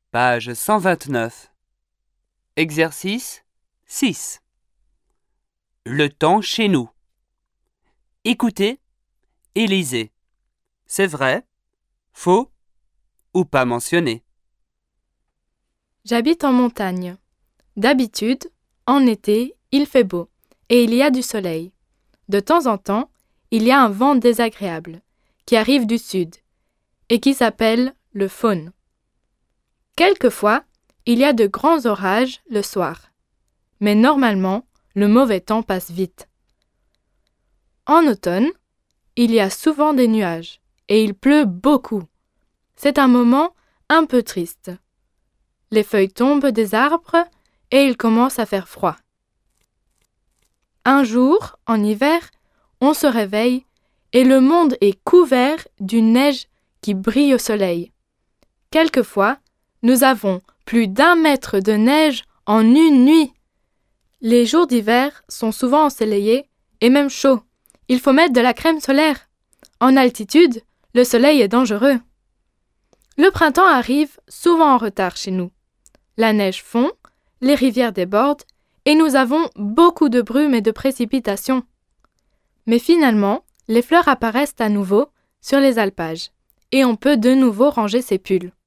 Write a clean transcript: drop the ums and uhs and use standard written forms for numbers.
Page 129. Exercice 6. Le temps chez nous. Écoutez et lisez. C'est vrai, faux ou pas mentionné. J'habite en montagne. D'habitude, en été, il fait beau et il y a du soleil. De temps en temps, il y a un vent désagréable qui arrive du sud et qui s'appelle le faune. Quelquefois, il y a de grands orages le soir, mais normalement, le mauvais temps passe vite. En automne, il y a souvent des nuages et il pleut beaucoup. C'est un moment un peu triste. Les feuilles tombent des arbres et il commence à faire froid. Un jour, en hiver, on se réveille et le monde est couvert d'une neige qui brille au soleil. Quelquefois, nous avons plus d'1 mètre de neige en une nuit. Les jours d'hiver sont souvent ensoleillés et même chauds. Il faut mettre de la crème solaire. En altitude, le soleil est dangereux. Le printemps arrive souvent en retard chez nous. La neige fond, les rivières débordent et nous avons beaucoup de brume et de précipitations. Mais finalement, les fleurs apparaissent à nouveau sur les alpages et on peut de nouveau ranger ses pulls.